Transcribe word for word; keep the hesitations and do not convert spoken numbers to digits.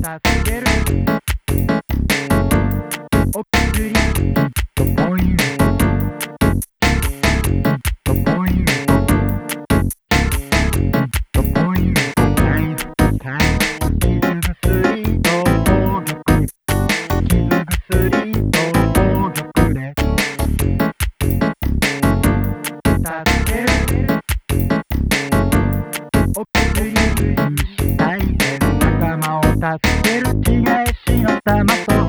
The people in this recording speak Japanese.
助けるお薬とポイントポイントポイントタイムタイム傷薬と宝玉傷薬と宝玉で助けるお薬大変仲間を助ける地返しの玉と